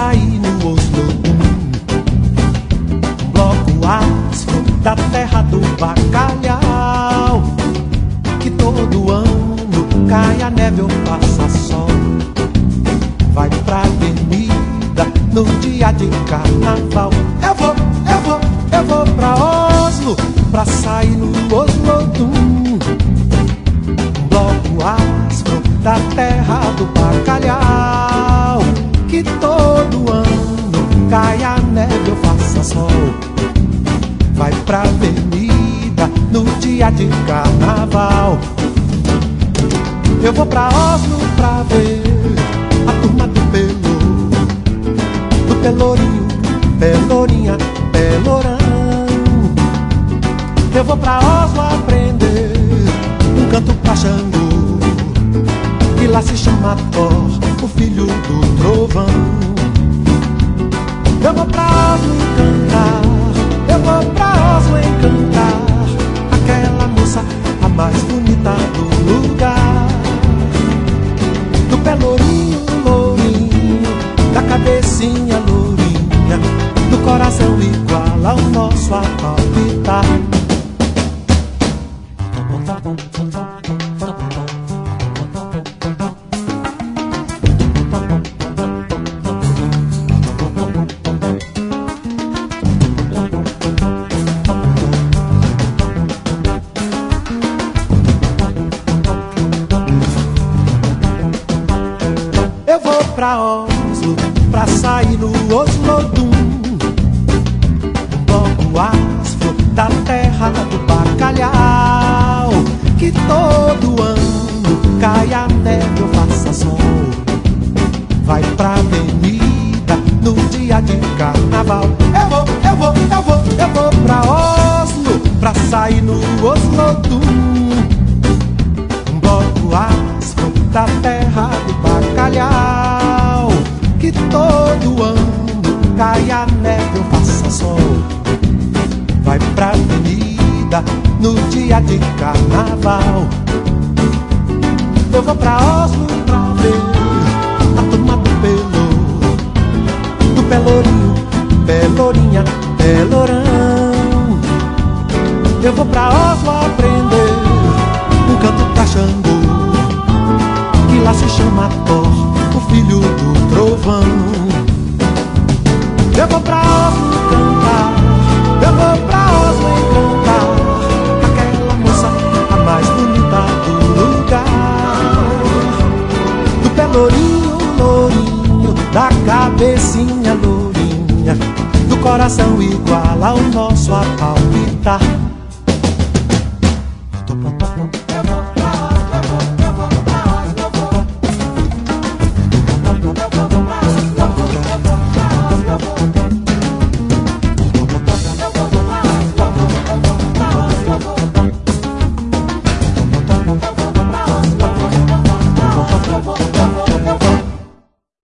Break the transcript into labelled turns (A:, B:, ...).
A: sair no Oslo, um bloco áspero da terra do bacalhau, que todo ano cai a neve ou passa sol. Vai pra avenida no dia de carnaval. Eu vou pra Oslo, pra sair no Oslodum, um bloco áspero da terra do bacalhau, que todo ano cai a neve ou faça sol. Vai pra avenida no dia de carnaval. Eu vou pra Oslo pra ver a turma do Pelourinho, Pelourinha, Pelourão. Eu vou pra Oslo aprender um canto pra Xangô, que lá se chama Thor, o filho do trovão. Eu vou pra Oslo encantar, eu vou pra Oslo encantar aquela moça, a mais bonita do lugar. Do Pelourinho, lourinho, da cabecinha lourinha, do coração igual ao nosso a palpitar. Eu vou pra Oslo, pra sair no Oslodum, um bloco áspero da terra do bacalhau, que todo ano cai a neve ou faça sol. Vai pra avenida no dia de carnaval. Eu vou pra Oslo, pra sair no Oslodum, um bloco áspero da terra do bacalhau, que todo ano cai a neve ou faça sol. Vai pra avenida no dia de carnaval. Eu vou pra Oslo pra ver a turma do Pelourinho, Pelourinha, Pelourão. Eu vou pra Oslo aprender um canto pra Xangô, que lá se chama Thor, o filho do trovão. Eu vou pra Oslo cantar, eu vou pra Oslo encantar aquela moça, a mais bonita do lugar. Do Pelourinho, lourinho, da cabecinha lourinha, do coração igual ao nosso a palpitar.